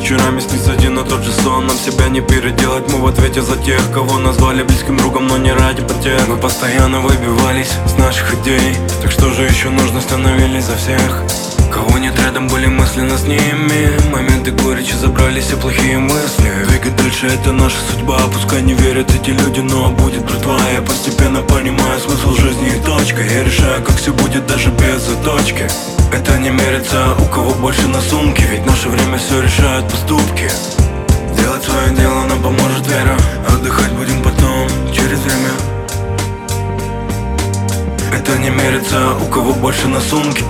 вечерами снится один и тот же сон. Нам себя не переделать, мы в ответе за тех, кого назвали близким другом, но не ради потерь. Мы постоянно выбивались с наших идей, так что же еще нужно, становились за всех. Кого нет рядом, были мысленно с ними. Моменты горечи забрали все плохие мысли. Двигать дальше — это наша судьба. Пускай не верят эти люди, но будет братва. Я постепенно понимаю смысл жизни и точка. Я решаю, как все будет даже без заточки. Это не мерится, у кого больше на сумке. Ведь наше время все решают поступки. Делать свое дело нам поможет вера. Отдыхать будем потом, через время. Это не мерится, у кого больше на сумке.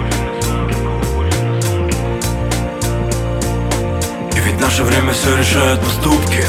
Ведь наше время все решают поступки.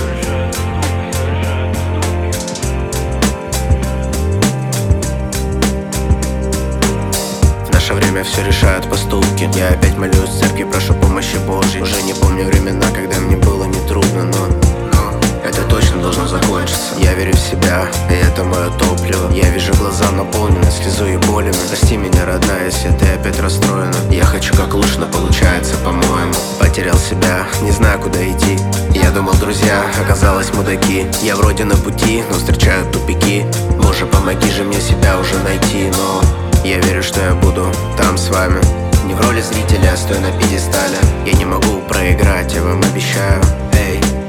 В наше время все решают поступки. Я опять молюсь в церкви, прошу помощи Божьей. Уже не помню времена, когда мне было нетрудно, но это точно должно закончиться. Я верю в себя, и это мое топливо. Я вижу глаза наполнены слезой и болями. Прости меня, родная, если ты опять расстроена. Я хочу как лучше, но получается, по-моему. Потерял себя, не знаю, куда идти. Я думал, друзья, оказалось мудаки. Я вроде на пути, но встречаю тупики. Боже, помоги же мне себя уже найти. Но я верю, что я буду там с вами. Не в роли зрителя, стоя на пьедестале. Я не могу проиграть, я вам обещаю. Эй,